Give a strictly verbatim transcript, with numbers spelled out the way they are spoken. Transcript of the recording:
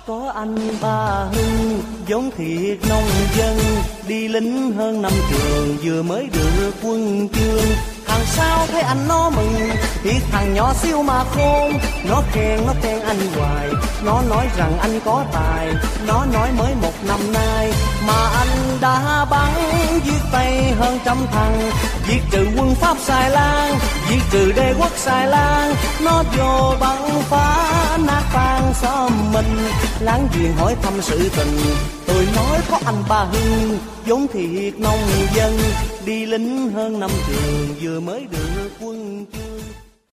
Có anh Ba Hưng giống thiệt nông dân, đi lính hơn năm trường vừa mới được quân chương. Thằng sao thấy anh nó mừng, thiệt thằng nhỏ siêu mà khôn. Nó khen nó khen anh hoài, nó nói rằng anh có tài. Nó nói mới một năm nay mà anh đã bắn giết Tây hơn trăm thằng, diệt trừ quân Pháp Xài Lan, diệt trừ đế quốc Xài Lan. Nó vô bắn phá nát tan xóm mình, láng giềng hỏi thăm sự tình. Tôi nói có anh Ba Hưng vốn thiệt nông dân, đi lính hơn năm trường vừa mới được quân chương.